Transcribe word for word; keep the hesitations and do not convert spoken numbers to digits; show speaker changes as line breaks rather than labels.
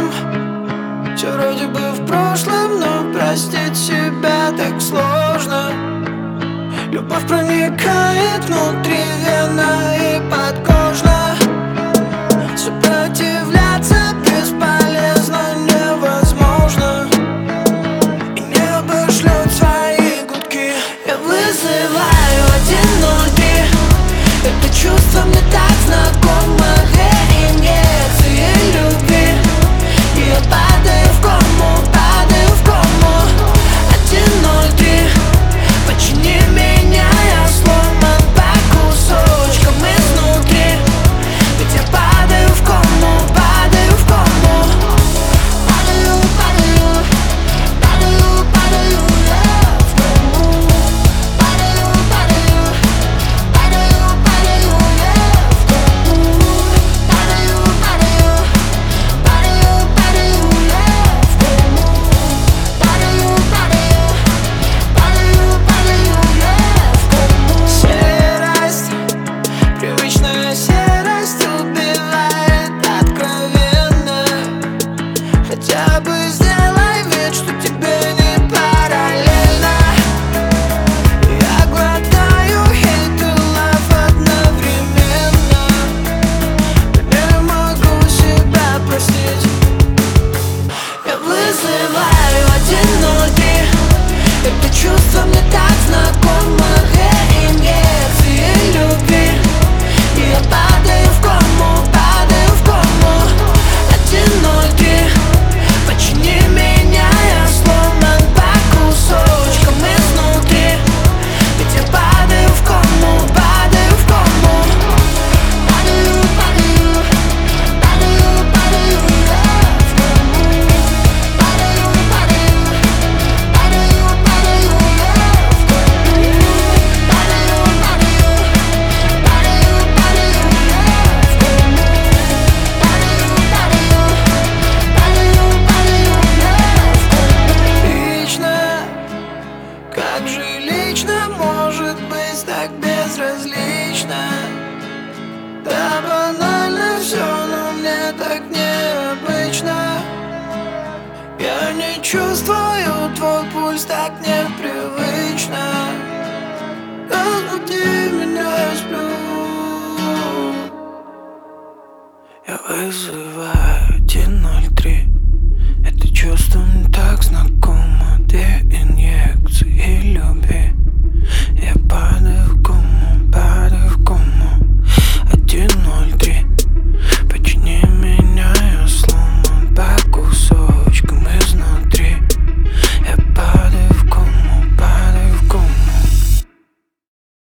прошлом. Все вроде бы в прошлом, но простить себя так сложно. Любовь проникает внутри, вена и подкожно. Сопротивляться бесполезно, невозможно. И небо шлет свои гудки. Я вызываю один ноль три. Это чувство мне так знакомо. Две инъекции любви, и я падаю в кому, падаю в кому. Один ноль три. Почини меня, я сломан по кусочкам изнутри. Ведь я падаю в кому, падаю в кому. Падаю, падаю, падаю, падаю я в кому. Падаю, падаю, падаю, падаю я в кому. Падаю, падаю, падаю, падаю я в кому. Падаю, падаю, падаю, падаю я в кому. Серость, привычная серость убивает откровенно. Хотя бы сделай вид, что тебе не параллельно. Я глотаю hate и love одновременно. Не могу себя простить. Я вызываю один ноль три. Это чувство мне так знакомо. Две инъекции любви, и я падаю в кому, падаю в кому. Один ноль три. Почини меня, я сломан по кусочкам изнутри. Ведь я падаю в кому, падаю в кому. Падаю, падаю, падаю, падаю я в кому. Падаю, падаю, падаю, падаю я в кому. Падаю, падаю, падаю, падаю я в кому. Падаю, падаю, падаю, падаю я в кому. Лично, как же лично может быть так безразлично? Да банально все, но мне так необычно. Я не чувствую твой пульс, так непривычно. Разбуди меня, я сплю. Я вызываю один ноль три. Это чувство мне так знакомо. Две